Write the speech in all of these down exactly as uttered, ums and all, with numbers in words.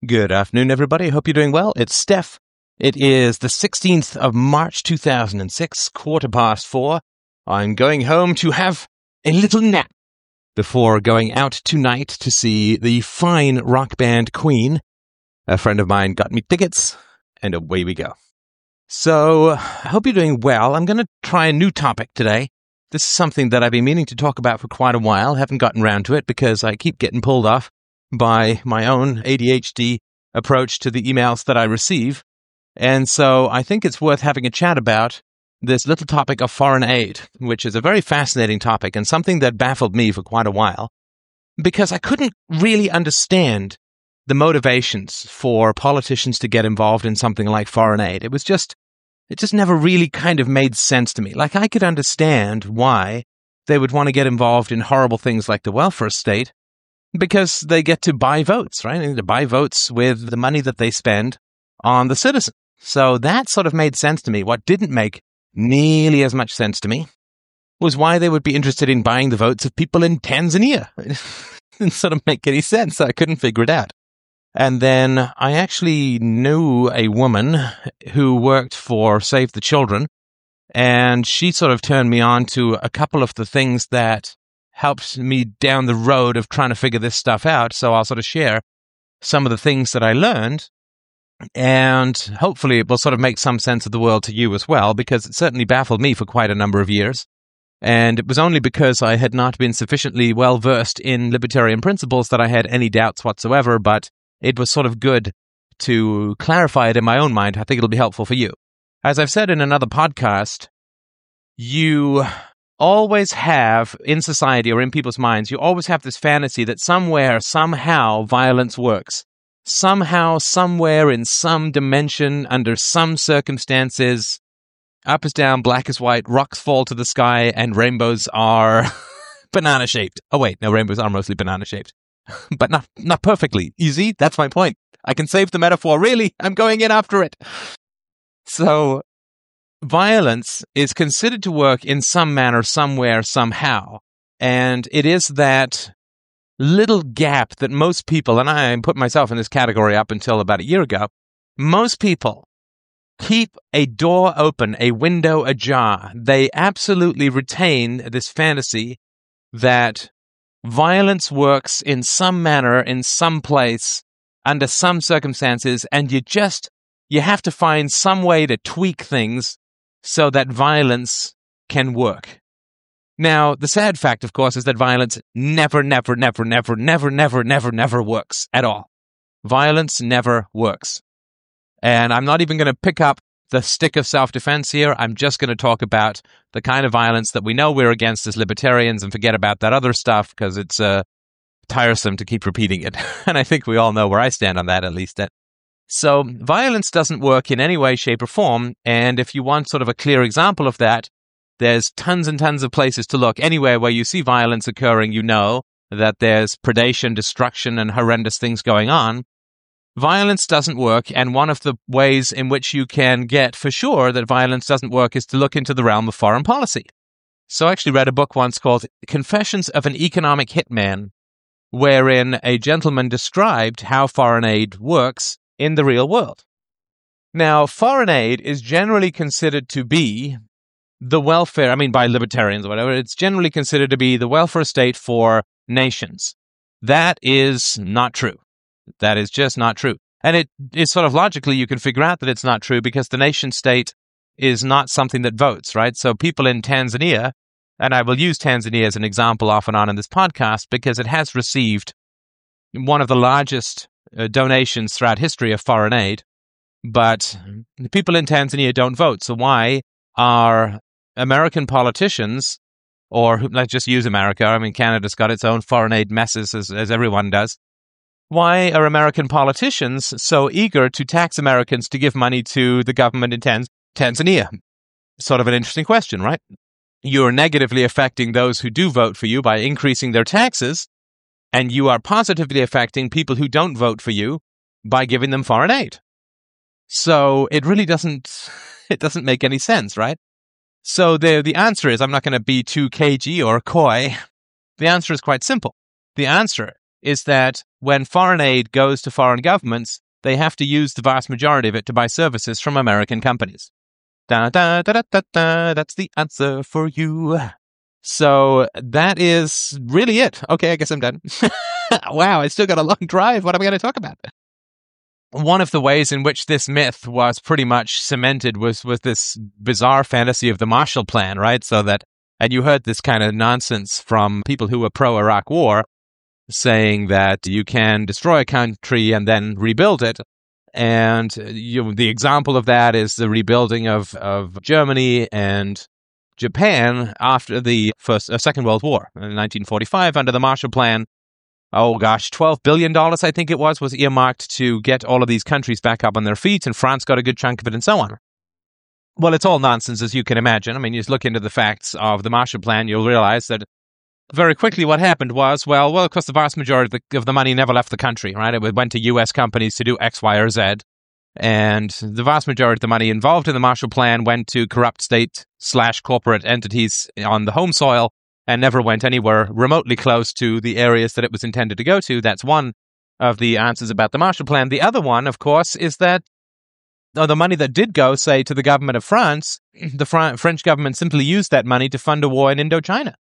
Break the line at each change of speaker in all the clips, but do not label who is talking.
Good afternoon, everybody. I hope you're doing well. It's Steph. It is the sixteenth of March, two thousand six, quarter past four. I'm going home to have a little nap before going out tonight to see the fine rock band Queen. A friend of mine got me tickets, and away we go. So, I hope you're doing well. I'm going to try a new topic today. This is something that I've been meaning to talk about for quite a while. Haven't gotten around to it because I keep getting pulled off by my own A D H D approach to the emails that I receive. And so I think it's worth having a chat about this little topic of foreign aid, which is a very fascinating topic and something that baffled me for quite a while, because I couldn't really understand the motivations for politicians to get involved in something like foreign aid. It was just, it just never really kind of made sense to me. Like, I could understand why they would want to get involved in horrible things like the welfare state, because they get to buy votes, right? They get to buy votes with the money that they spend on the citizen. So that sort of made sense to me. What didn't make nearly as much sense to me was why they would be interested in buying the votes of people in Tanzania. It didn't sort of make any sense. I couldn't figure it out. And then I actually knew a woman who worked for Save the Children, and she sort of turned me on to a couple of the things that helped me down the road of trying to figure this stuff out. So I'll sort of share some of the things that I learned, and hopefully it will sort of make some sense of the world to you as well, because it certainly baffled me for quite a number of years. And it was only because I had not been sufficiently well versed in libertarian principles that I had any doubts whatsoever, but it was sort of good to clarify it in my own mind. I think it'll be helpful for you. As I've said in another podcast, you always have, in society or in people's minds, you always have this fantasy that somewhere, somehow, violence works. Somehow, somewhere, in some dimension, under some circumstances, up is down, black is white, rocks fall to the sky, and rainbows are banana-shaped. Oh wait, no, rainbows are mostly banana-shaped. But not not perfectly. You see, that's my point. I can save the metaphor. Really, I'm going in after it. So, violence is considered to work in some manner, somewhere, somehow. And it is that little gap that most people, and I put myself in this category up until about a year ago, most people keep a door open, a window ajar. They absolutely retain this fantasy that violence works in some manner, in some place, under some circumstances, and you just, you have to find some way to tweak things so that violence can work. Now, the sad fact, of course, is that violence never, never, never, never, never, never, never, never works at all. Violence never works. And I'm not even going to pick up the stick of self-defense here. I'm just going to talk about the kind of violence that we know we're against as libertarians and forget about that other stuff because it's uh, tiresome to keep repeating it. And I think we all know where I stand on that, at least. So violence doesn't work in any way, shape, or form. And if you want sort of a clear example of that, there's tons and tons of places to look. Anywhere where you see violence occurring, you know that there's predation, destruction, and horrendous things going on. Violence doesn't work, and one of the ways in which you can get for sure that violence doesn't work is to look into the realm of foreign policy. So I actually read a book once called Confessions of an Economic Hitman, wherein a gentleman described how foreign aid works in the real world. Now, foreign aid is generally considered to be the welfare, I mean, by libertarians or whatever, it's generally considered to be the welfare state for nations. That is not true. That is just not true. And it is sort of logically, you can figure out that it's not true because the nation state is not something that votes, right? So people in Tanzania, and I will use Tanzania as an example off and on in this podcast because it has received one of the largest uh, donations throughout history of foreign aid, but the people in Tanzania don't vote. So why are American politicians, or let's just use America, I mean, Canada's got its own foreign aid messes as, as everyone does. Why are American politicians so eager to tax Americans to give money to the government in Tanz- Tanzania? Sort of an interesting question, right? You're negatively affecting those who do vote for you by increasing their taxes, and you are positively affecting people who don't vote for you by giving them foreign aid. So it really doesn't, it doesn't make any sense, right? So the the answer is, I'm not going to be too cagey or coy. The answer is quite simple. The answer is that when foreign aid goes to foreign governments, they have to use the vast majority of it to buy services from American companies. Da, da, da, da, da, da, that's the answer for you. So that is really it. Okay, I guess I'm done. Wow, I still got a long drive. What am I going to talk about? One of the ways in which this myth was pretty much cemented was with this bizarre fantasy of the Marshall Plan, right? So that, and you heard this kind of nonsense from people who were pro-Iraq war, saying that you can destroy a country and then rebuild it. And you, the example of that is the rebuilding of, of Germany and Japan after the first, uh, Second World War in nineteen forty-five under the Marshall Plan. Oh gosh, twelve billion dollars I think it was, was earmarked to get all of these countries back up on their feet, and France got a good chunk of it and so on. Well, it's all nonsense, as you can imagine. I mean, you just look into the facts of the Marshall Plan, you'll realize that very quickly what happened was, well, well, of course, the vast majority of the, of the money never left the country, right? It went to U S companies to do X, Y, or Z. And the vast majority of the money involved in the Marshall Plan went to corrupt state slash corporate entities on the home soil and never went anywhere remotely close to the areas that it was intended to go to. That's one of the answers about the Marshall Plan. The other one, of course, is that oh, the money that did go, say, to the government of France, the Fr- French government simply used that money to fund a war in Indochina.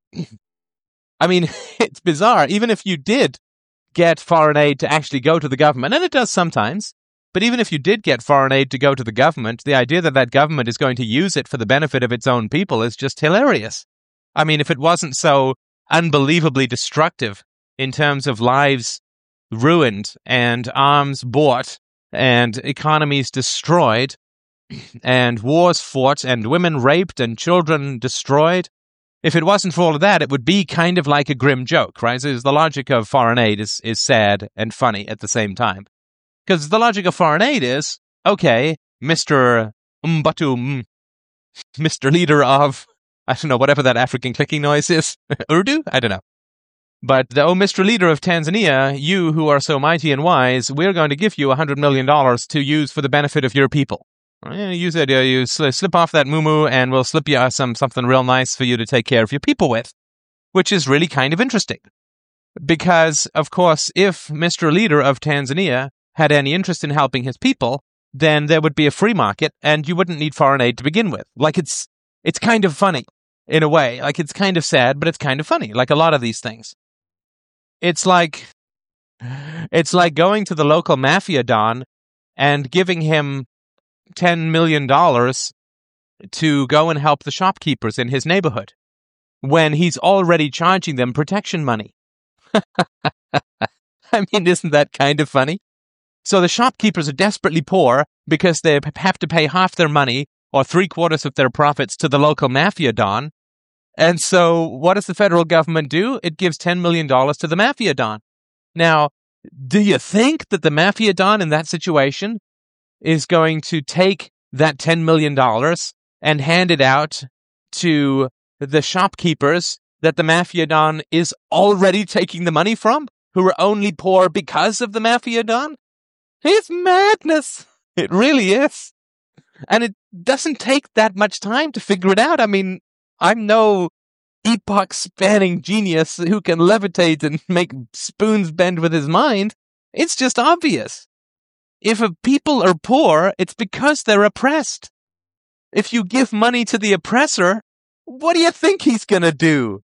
I mean, it's bizarre. Even if you did get foreign aid to actually go to the government, and it does sometimes, but even if you did get foreign aid to go to the government, the idea that that government is going to use it for the benefit of its own people is just hilarious. I mean, if it wasn't so unbelievably destructive in terms of lives ruined and arms bought and economies destroyed and wars fought and women raped and children destroyed, if it wasn't for all of that, it would be kind of like a grim joke, right? So the logic of foreign aid is, is sad and funny at the same time. Because the logic of foreign aid is, okay, Mister Mbatu, Mister Leader of, I don't know, whatever that African clicking noise is, Urdu? I don't know. But, the, oh, Mister Leader of Tanzania, you who are so mighty and wise, we're going to give you one hundred million dollars to use for the benefit of your people. You said uh, you sl- slip off that moo-moo and we'll slip you some something real nice for you to take care of your people with, which is really kind of interesting. Because, of course, if Mister Leader of Tanzania had any interest in helping his people, then there would be a free market and you wouldn't need foreign aid to begin with. Like, it's it's kind of funny, in a way. Like, it's kind of sad, but it's kind of funny, like a lot of these things. It's like, it's like going to the local mafia don and giving him ten million dollars to go and help the shopkeepers in his neighborhood when he's already charging them protection money. I mean, isn't that kind of funny? So the shopkeepers are desperately poor because they have to pay half their money or three quarters of their profits to the local mafia don. And so what does the federal government do? It gives ten million dollars to the mafia don. Now, do you think that the mafia don in that situation is going to take that ten million dollars and hand it out to the shopkeepers that the mafia don is already taking the money from, who are only poor because of the mafia don? It's madness. It really is. And it doesn't take that much time to figure it out. I mean, I'm no epoch-spanning genius who can levitate and make spoons bend with his mind. It's just obvious. If a people are poor, it's because they're oppressed. If you give money to the oppressor, what do you think he's gonna do?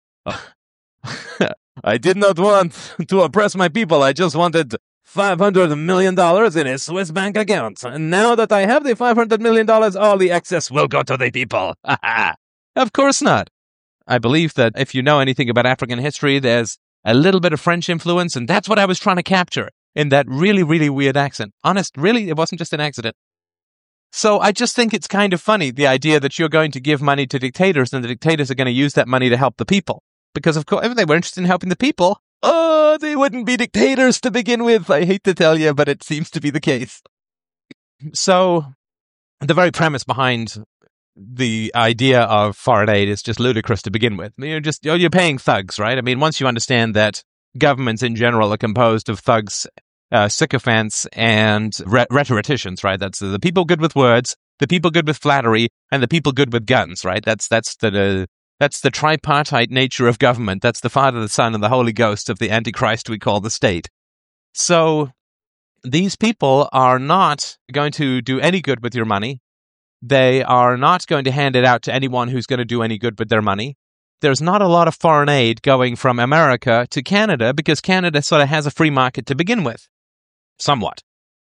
I did not want to oppress my people. I just wanted five hundred million dollars in a Swiss bank account. And now that I have the five hundred million dollars, all the excess will go to the people. Of course not. I believe that if you know anything about African history, there's a little bit of French influence, and that's what I was trying to capture in that really, really weird accent. Honest, really, it wasn't just an accident. So I just think it's kind of funny, the idea that you're going to give money to dictators and the dictators are going to use that money to help the people. Because, of course, if they were interested in helping the people, oh, they wouldn't be dictators to begin with. I hate to tell you, but it seems to be the case. So the very premise behind the idea of foreign aid is just ludicrous to begin with. You're just you're paying thugs, right? I mean, once you understand that governments in general are composed of thugs, uh, sycophants, and re- rhetoricians, right? That's the people good with words, the people good with flattery, and the people good with guns, right? That's that's the That's the tripartite nature of government. That's the Father, the Son, and the Holy Ghost of the Antichrist we call the state. So these people are not going to do any good with your money. They are not going to hand it out to anyone who's going to do any good with their money. There's not a lot of foreign aid going from America to Canada because Canada sort of has a free market to begin with. Somewhat.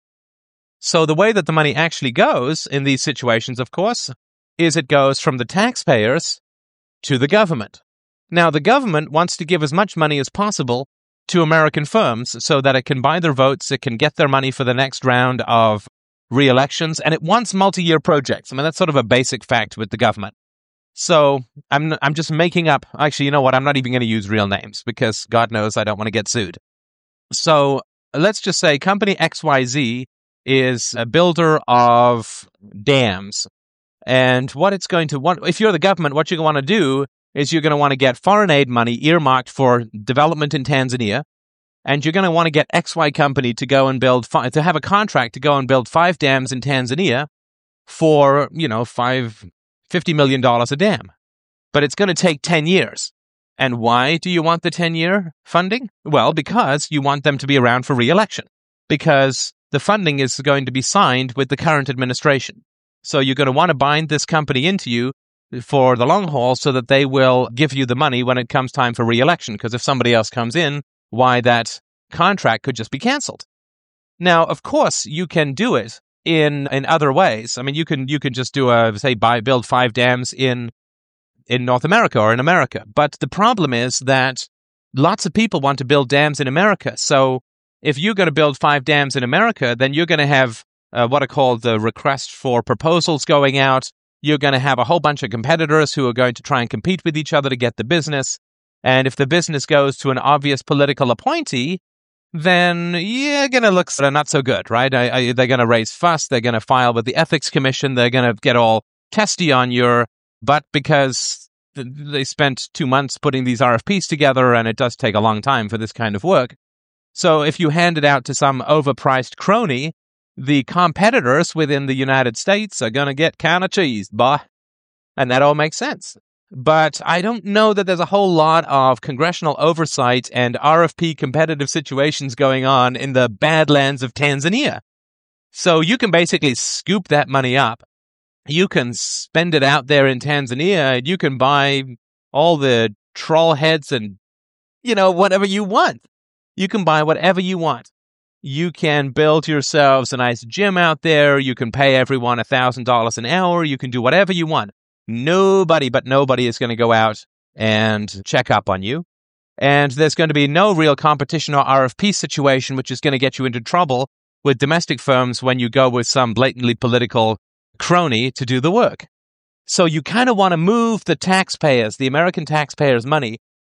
So the way that the money actually goes in these situations, of course, is it goes from the taxpayers to the government. Now, the government wants to give as much money as possible to American firms so that it can buy their votes, it can get their money for the next round of re-elections, and it wants multi-year projects. I mean, that's sort of a basic fact with the government. So I'm I'm just making up. Actually, you know what? I'm not even going to use real names because God knows I don't want to get sued. So let's just say Company X Y Z is a builder of dams. And what it's going to want, if you're the government, what you're going to want to do is you're going to want to get foreign aid money earmarked for development in Tanzania. And you're going to want to get X Y Company to go and build, fi- to have a contract to go and build five dams in Tanzania for, you know, five, fifty million dollars a dam. But it's going to take ten years. And why do you want the ten-year funding? Well, because you want them to be around for re-election. Because the funding is going to be signed with the current administration. So you're going to want to bind this company into you for the long haul so that they will give you the money when it comes time for re-election. Because if somebody else comes in, why that contract could just be canceled. Now, of course, you can do it in in other ways. I mean, you can you can just do a, say, buy, build five dams in in North America or in America. But the problem is that lots of people want to build dams in America. So if you're going to build five dams in America, then you're going to have uh, what are called the requests for proposals going out. You're going to have a whole bunch of competitors who are going to try and compete with each other to get the business. And if the business goes to an obvious political appointee, then you're going to look sort of not so good, right? I, I, they're going to raise fuss. They're going to file with the Ethics Commission. They're going to get all testy on your butt because th- they spent two months putting these R F Ps together, and it does take a long time for this kind of work. So if you hand it out to some overpriced crony, the competitors within the United States are going to get kind of cheesed, boy. And that all makes sense. But I don't know that there's a whole lot of congressional oversight and R F P competitive situations going on in the Badlands of Tanzania. So you can basically scoop that money up. You can spend it out there in Tanzania, and you can buy all the troll heads and, you know, whatever you want. You can buy whatever you want. You can build yourselves a nice gym out there. You can pay everyone one thousand dollars an hour. You can do whatever you want. Nobody but nobody is going to go out and check up on you. And there's going to be no real competition or R F P situation, which is going to get you into trouble with domestic firms when you go with some blatantly political crony to do the work. So you kind of want to move the taxpayers, the American taxpayers' money,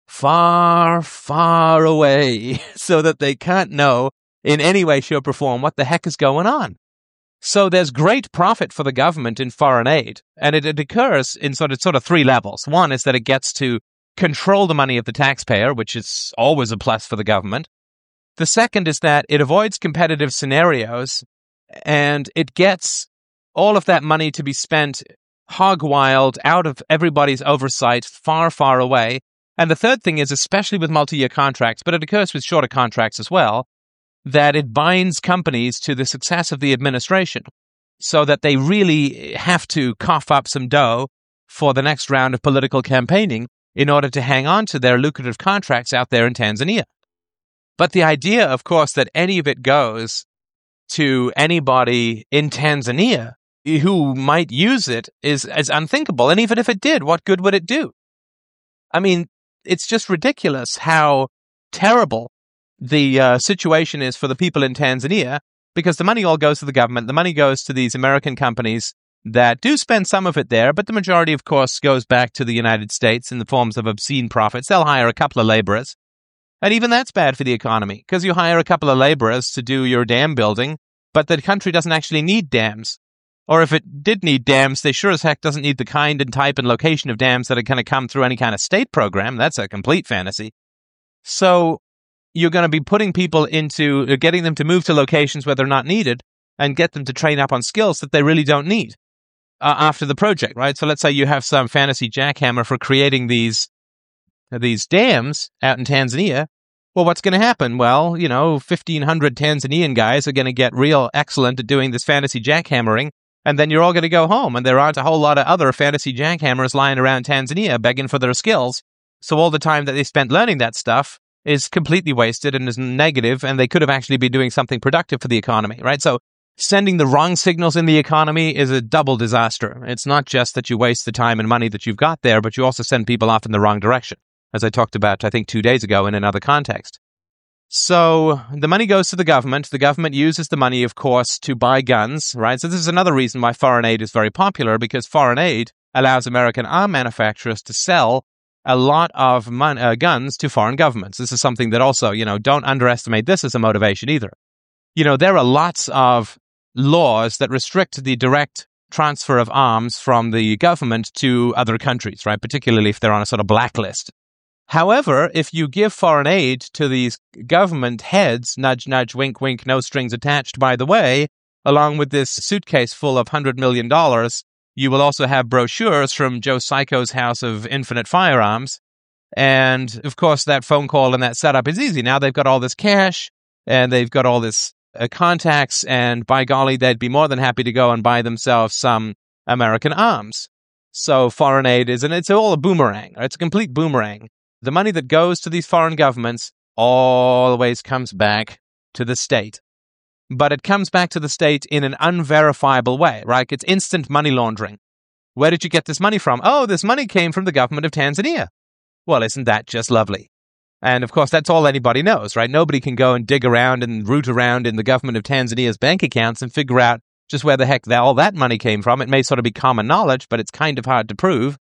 far, far away so that they can't know in any way, shape, or form what the heck is going on. So there's great profit for the government in foreign aid, and it, it occurs in sort of sort of three levels. One is that it gets to control the money of the taxpayer, which is always a plus for the government. The second is that it avoids competitive scenarios, and it gets all of that money to be spent hog-wild, out of everybody's oversight, far, far away. And the third thing is, especially with multi-year contracts, but it occurs with shorter contracts as well, that it binds companies to the success of the administration so that they really have to cough up some dough for the next round of political campaigning in order to hang on to their lucrative contracts out there in Tanzania. But the idea, of course, that any of it goes to anybody in Tanzania who might use it is, is unthinkable. And even if it did, what good would it do? I mean, it's just ridiculous how terrible the uh, situation is for the people in Tanzania, because the money all goes to the government. The money goes to these American companies that do spend some of it there, but the majority, of course, goes back to the United States in the forms of obscene profits. They'll hire a couple of laborers, and even that's bad for the economy, because you hire a couple of laborers to do your dam building, but the country doesn't actually need dams. Or if it did need dams, they sure as heck doesn't need the kind and type and location of dams that are going to come through any kind of state program. That's a complete fantasy. So you're going to be putting people into, getting them to move to locations where they're not needed and get them to train up on skills that they really don't need. uh, after the project, right? So let's say you have some fantasy jackhammer for creating these these dams out in Tanzania. Well, what's going to happen? Well, you know, fifteen hundred Tanzanian guys are going to get real excellent at doing this fantasy jackhammering, and then you're all going to go home, and there aren't a whole lot of other fantasy jackhammers lying around Tanzania begging for their skills. So all the time that they spent learning that stuff is completely wasted and is negative, and they could have actually been doing something productive for the economy, right? So sending the wrong signals in the economy is a double disaster. It's not just that you waste the time and money that you've got there, but you also send people off in the wrong direction, as I talked about, I think, two days ago in another context. So the money goes to the government. The government uses the money, of course, to buy guns, right? So this is another reason why foreign aid is very popular, because foreign aid allows American arm manufacturers to sell a lot of mon- uh, guns to foreign governments. This is something that also, you know, don't underestimate this as a motivation either. You know, there are lots of laws that restrict the direct transfer of arms from the government to other countries, right? Particularly if they're on a sort of blacklist. However, if you give foreign aid to these government heads, nudge, nudge, wink, wink, no strings attached, by the way, along with this suitcase full of one hundred million dollars, you will also have brochures from Joe Psycho's House of Infinite Firearms. And, of course, that phone call and that setup is easy. Now they've got all this cash, and they've got all this uh, contacts, and by golly, they'd be more than happy to go and buy themselves some American arms. So foreign aid is, and it's all a boomerang. Right? It's a complete boomerang. The money that goes to these foreign governments always comes back to the state. But it comes back to the state in an unverifiable way, right? It's instant money laundering. Where did you get this money from? Oh, this money came from the government of Tanzania. Well, isn't that just lovely? And of course, that's all anybody knows, right? Nobody can go and dig around and root around in the government of Tanzania's bank accounts and figure out just where the heck that, all that money came from. It may sort of be common knowledge, but it's kind of hard to prove.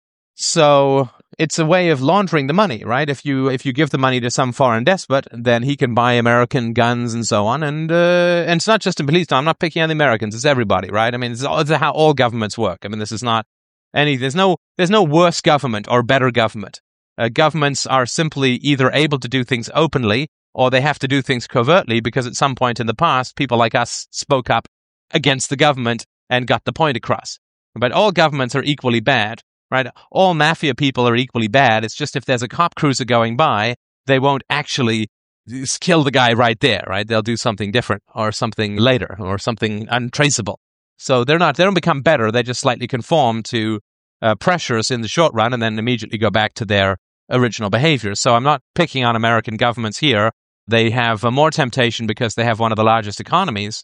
So it's a way of laundering the money, right? If you if you give the money to some foreign despot, then he can buy American guns and so on. And uh, and it's not just in police. I'm not picking on the Americans. It's everybody, right? I mean, it's, it's how all governments work. I mean, this is not any. There's no there's no worse government or better government. Uh, governments are simply either able to do things openly or they have to do things covertly because at some point in the past, people like us spoke up against the government and got the point across. But all governments are equally bad. Right? All mafia people are equally bad. It's just if there's a cop cruiser going by, they won't actually kill the guy right there, right? They'll do something different or something later or something untraceable. So they're not, they don't become better. They just slightly conform to uh, pressures in the short run and then immediately go back to their original behavior. So I'm not picking on American governments here. They have uh, more temptation because they have one of the largest economies.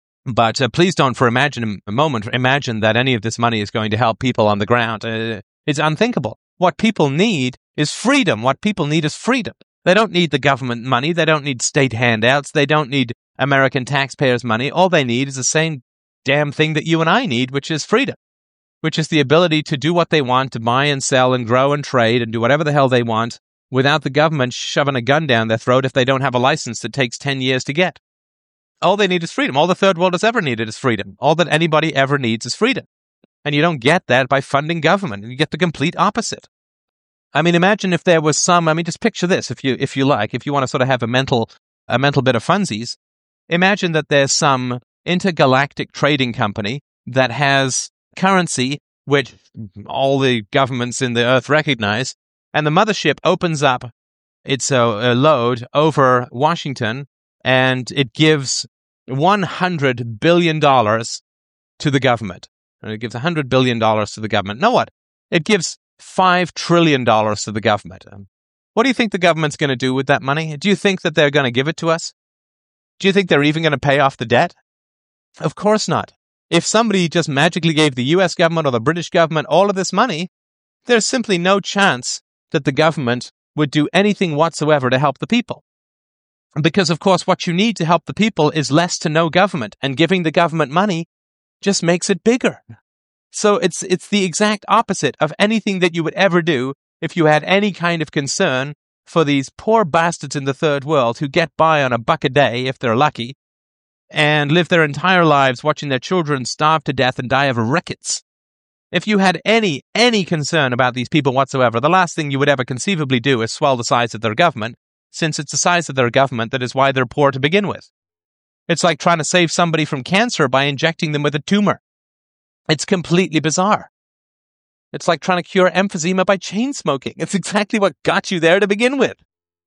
But uh, please don't, for imagine a moment, imagine that any of this money is going to help people on the ground. Uh, it's unthinkable. What people need is freedom. What people need is freedom. They don't need the government money. They don't need state handouts. They don't need American taxpayers' money. All they need is the same damn thing that you and I need, which is freedom, which is the ability to do what they want, to buy and sell and grow and trade and do whatever the hell they want without the government shoving a gun down their throat if they don't have a license that takes ten years to get. All they need is freedom. All the third world has ever needed is freedom. All that anybody ever needs is freedom. And you don't get that by funding government. You get the complete opposite. I mean, imagine if there was some, I mean, just picture this, if you if you like, if you want to sort of have a mental a mental bit of funsies, imagine that there's some intergalactic trading company that has currency which all the governments in the earth recognize, and the mothership opens up its uh, load over Washington, and it gives one hundred billion dollars to the government. And it gives one hundred billion dollars to the government. Know what? It gives five trillion dollars to the government. Um, what do you think the government's going to do with that money? Do you think that they're going to give it to us? Do you think they're even going to pay off the debt? Of course not. If somebody just magically gave the U S government or the British government all of this money, there's simply no chance that the government would do anything whatsoever to help the people. Because, of course, what you need to help the people is less to no government, and giving the government money just makes it bigger. So it's it's the exact opposite of anything that you would ever do if you had any kind of concern for these poor bastards in the third world who get by on a buck a day, if they're lucky, and live their entire lives watching their children starve to death and die of rickets. If you had any any concern about these people whatsoever, the last thing you would ever conceivably do is swell the size of their government, since it's the size of their government that is why they're poor to begin with. It's like trying to save somebody from cancer by injecting them with a tumor. It's completely bizarre. It's like trying to cure emphysema by chain smoking. It's exactly what got you there to begin with.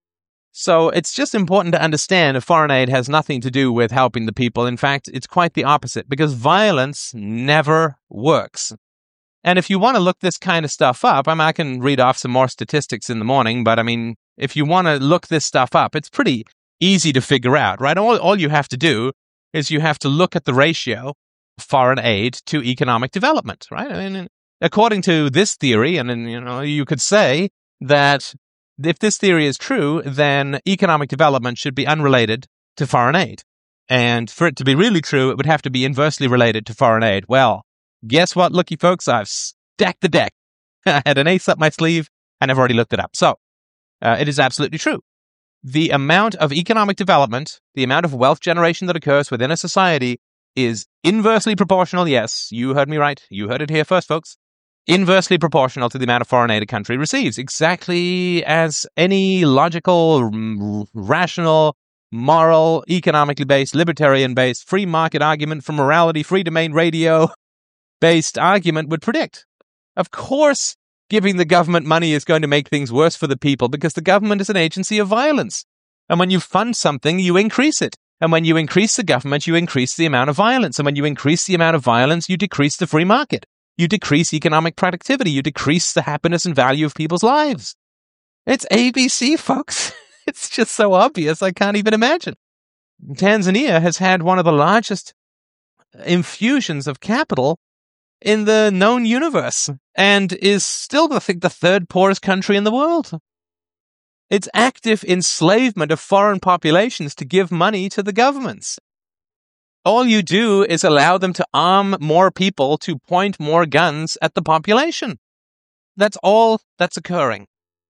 So it's just important to understand that foreign aid has nothing to do with helping the people. In fact, it's quite the opposite, because violence never works. And if you want to look this kind of stuff up, I mean, I can read off some more statistics in the morning, but I mean, if you want to look this stuff up, it's pretty easy to figure out, right? All, all you have to do is you have to look at the ratio of foreign aid to economic development, right? I mean, according to this theory, and then, you know, you could say that if this theory is true, then economic development should be unrelated to foreign aid. And for it to be really true, it would have to be inversely related to foreign aid. Well, guess what, looky folks? I've stacked the deck. I had an ace up my sleeve, and I've already looked it up. So, uh, it is absolutely true. The amount of economic development, the amount of wealth generation that occurs within a society is inversely proportional. Yes, you heard me right. You heard it here first, folks. Inversely proportional to the amount of foreign aid a country receives, exactly as any logical, r- rational, moral, economically based, libertarian based, free market argument from morality, free domain radio based argument would predict. Of course, giving the government money is going to make things worse for the people, because the government is an agency of violence. And when you fund something, you increase it. And when you increase the government, you increase the amount of violence. And when you increase the amount of violence, you decrease the free market. You decrease economic productivity. You decrease the happiness and value of people's lives. It's A B C, folks. It's just so obvious, I can't even imagine. Tanzania has had one of the largest infusions of capital in the known universe, and is still, I think, the third poorest country in the world. It's active enslavement of foreign populations to give money to the governments. All you do is allow them to arm more people to point more guns at the population. That's all that's occurring.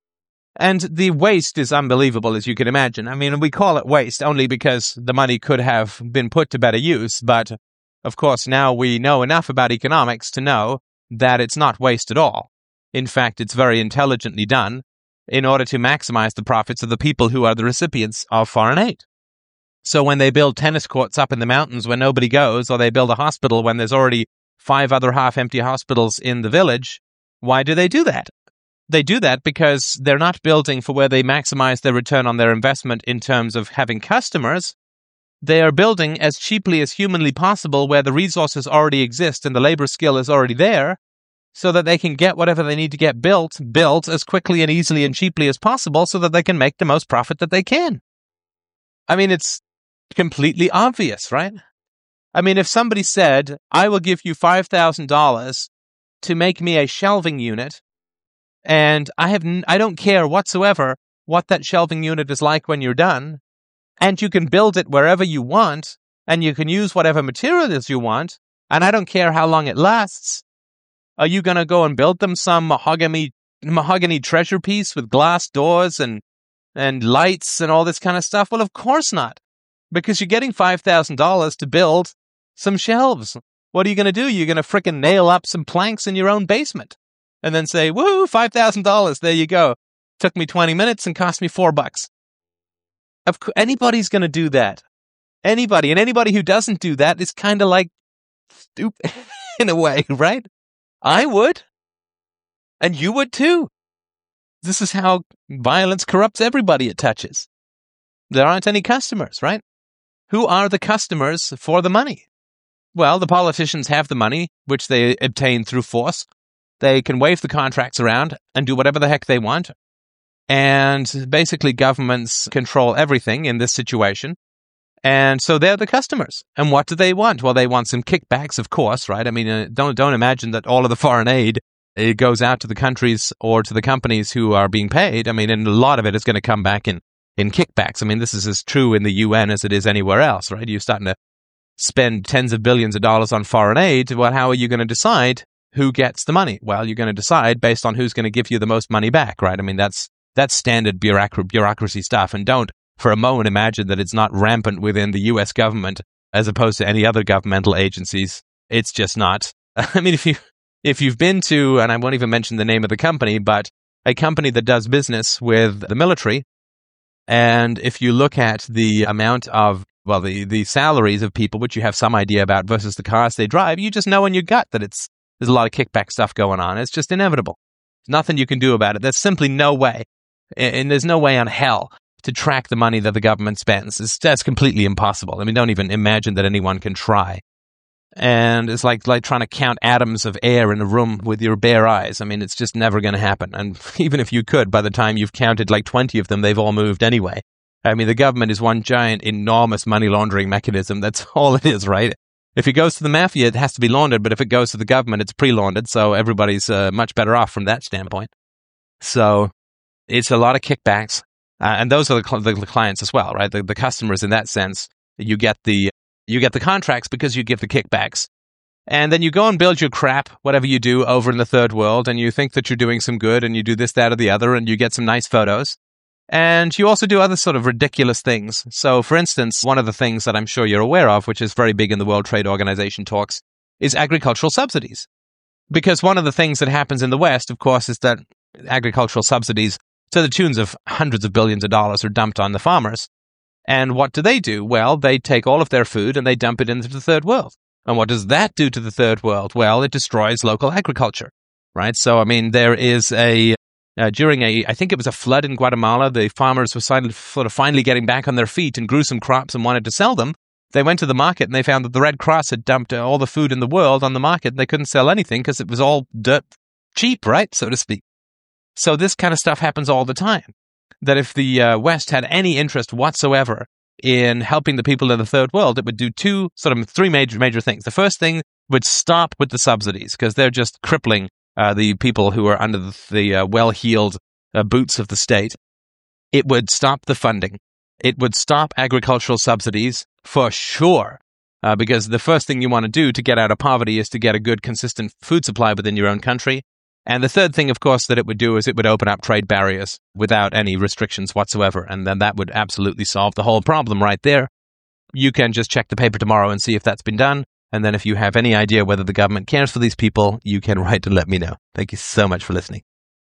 And the waste is unbelievable, as you can imagine. I mean, we call it waste only because the money could have been put to better use, but of course, now we know enough about economics to know that it's not waste at all. In fact, it's very intelligently done in order to maximize the profits of the people who are the recipients of foreign aid. So when they build tennis courts up in the mountains where nobody goes, or they build a hospital when there's already five other half-empty hospitals in the village, why do they do that? They do that because they're not building for where they maximize their return on their investment in terms of having customers. They are building as cheaply as humanly possible where the resources already exist and the labor skill is already there, so that they can get whatever they need to get built, built as quickly and easily and cheaply as possible so that they can make the most profit that they can. I mean, it's completely obvious, right? I mean, if somebody said, I will give you five thousand dollars to make me a shelving unit, and I have n- I don't care whatsoever what that shelving unit is like when you're done, and you can build it wherever you want, and you can use whatever materials you want, and I don't care how long it lasts, are you going to go and build them some mahogany mahogany treasure piece with glass doors and and lights and all this kind of stuff? Well, of course not, because you're getting five thousand dollars to build some shelves. What are you going to do? You're going to frickin' nail up some planks in your own basement and then say, woohoo, five thousand dollars, there you go. Took me twenty minutes and cost me four bucks. Of course, anybody's going to do that. Anybody. And anybody who doesn't do that is kind of like stupid in a way, right? I would. And you would too. This is how violence corrupts everybody it touches. There aren't any customers, right? Who are the customers for the money? Well, the politicians have the money, which they obtain through force. They can wave the contracts around and do whatever the heck they want. And basically, governments control everything in this situation. And so they're the customers. And what do they want? Well, they want some kickbacks, of course, right? I mean, uh, don't don't imagine that all of the foreign aid it goes out to the countries or to the companies who are being paid. I mean, and a lot of it is going to come back in, in kickbacks. I mean, this is as true in the U N as it is anywhere else, right? You're starting to spend tens of billions of dollars on foreign aid. Well, how are you going to decide who gets the money? Well, you're going to decide based on who's going to give you the most money back, right? I mean, that's that's standard bureaucracy, bureaucracy stuff. And don't for a moment imagine that it's not rampant within the U S government as opposed to any other governmental agencies. It's just not. I mean, if you if you've been to, and I won't even mention the name of the company, but a company that does business with the military, and if you look at the amount of well, the, the salaries of people, which you have some idea about, versus the cars they drive, you just know in your gut that it's there's a lot of kickback stuff going on. It's just inevitable. There's nothing you can do about it. There's simply no way, and there's no way on hell to track the money that the government spends. It's, that's completely impossible. I mean, don't even imagine that anyone can try. And it's like, like trying to count atoms of air in a room with your bare eyes. I mean, it's just never going to happen. And even if you could, by the time you've counted like twenty of them, they've all moved anyway. I mean, the government is one giant, enormous money laundering mechanism. That's all it is, right? If it goes to the mafia, it has to be laundered. But if it goes to the government, it's pre-laundered. So everybody's uh, much better off from that standpoint. So it's a lot of kickbacks. Uh, and those are the, cl- the clients as well, right? The, the customers in that sense. You get the You get the contracts because you give the kickbacks. And then you go and build your crap, whatever you do, over in the third world, and you think that you're doing some good, and you do this, that, or the other, and you get some nice photos. And you also do other sort of ridiculous things. So, for instance, one of the things that I'm sure you're aware of, which is very big in the World Trade Organization talks, is agricultural subsidies. Because one of the things that happens in the West, of course, is that agricultural subsidies, to the tunes of hundreds of billions of dollars, are dumped on the farmers. And what do they do? Well, they take all of their food and they dump it into the third world. And what does that do to the third world? Well, it destroys local agriculture, right? So, I mean, there is a, uh, during a, I think it was a flood in Guatemala, the farmers were sort of finally getting back on their feet and grew some crops and wanted to sell them. They went to the market and they found that the Red Cross had dumped all the food in the world on the market and they couldn't sell anything because it was all dirt cheap, right? So to speak. So this kind of stuff happens all the time. That if the uh, West had any interest whatsoever in helping the people in the third world, it would do two, sort of three major major things. The first thing would stop with the subsidies because they're just crippling uh, the people who are under the, the uh, well-heeled uh, boots of the state. It would stop the funding. It would stop agricultural subsidies for sure, uh, because the first thing you want to do to get out of poverty is to get a good, consistent food supply within your own country. And the third thing, of course, that it would do is it would open up trade barriers without any restrictions whatsoever. And then that would absolutely solve the whole problem right there. You can just check the paper tomorrow and see if that's been done. And then if you have any idea whether the government cares for these people, you can write and let me know. Thank you so much for listening.